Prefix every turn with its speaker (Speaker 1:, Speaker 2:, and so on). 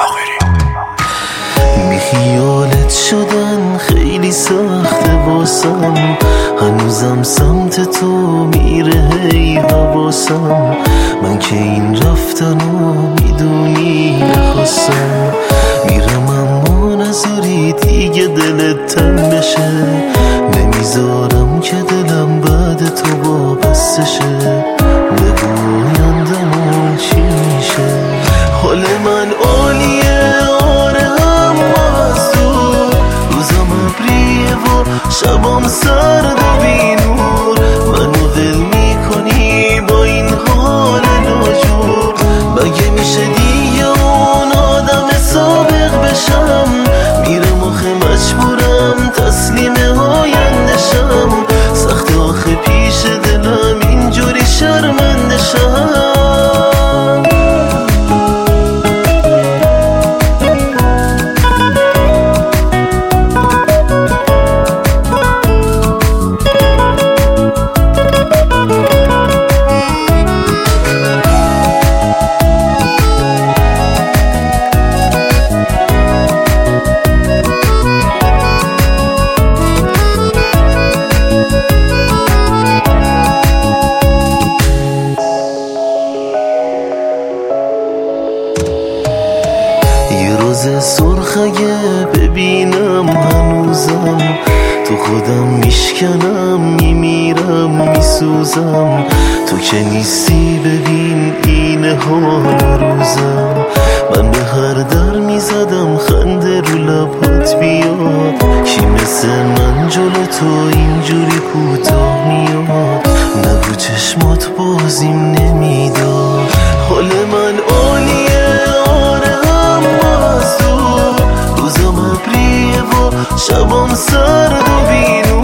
Speaker 1: بی خیالت شدن خیلی سخته واسم، هنوزم سمت تو میره هی حواسم. من که این رفتنو میدونی نخواستم، میرم اما نذاری دیگه دلت تنگ بشه، نمیذارم که دلم بعد تو وابسته شه. بگو آیندمون چی میشه؟ حال من عالیه آره، اما از تو روزم ابریه و شبام سرد و بینور. منو ول میکنی با این حال ناجور، مگه میشه دیگه اون آدم سابق بشم؟ میرم آخه مجبورم تسلیم آینده شم، سخت آخه پیش دلم اینجوری شرمنده شم. سرخ اگه ببینم هنوزم، تو خودم میشکنم میمیرم میسوزم. تو که نیستی ببین این حال روزم، من به هر در میزدم خنده رو لبات بیاد. کی مثل من جلو تو اینجوری کوتاه میاد؟ نگو چشمات بازیم نمیداد. حال من عالیه آره، اما از تو روزم ابریه و شبام سرد و بینور.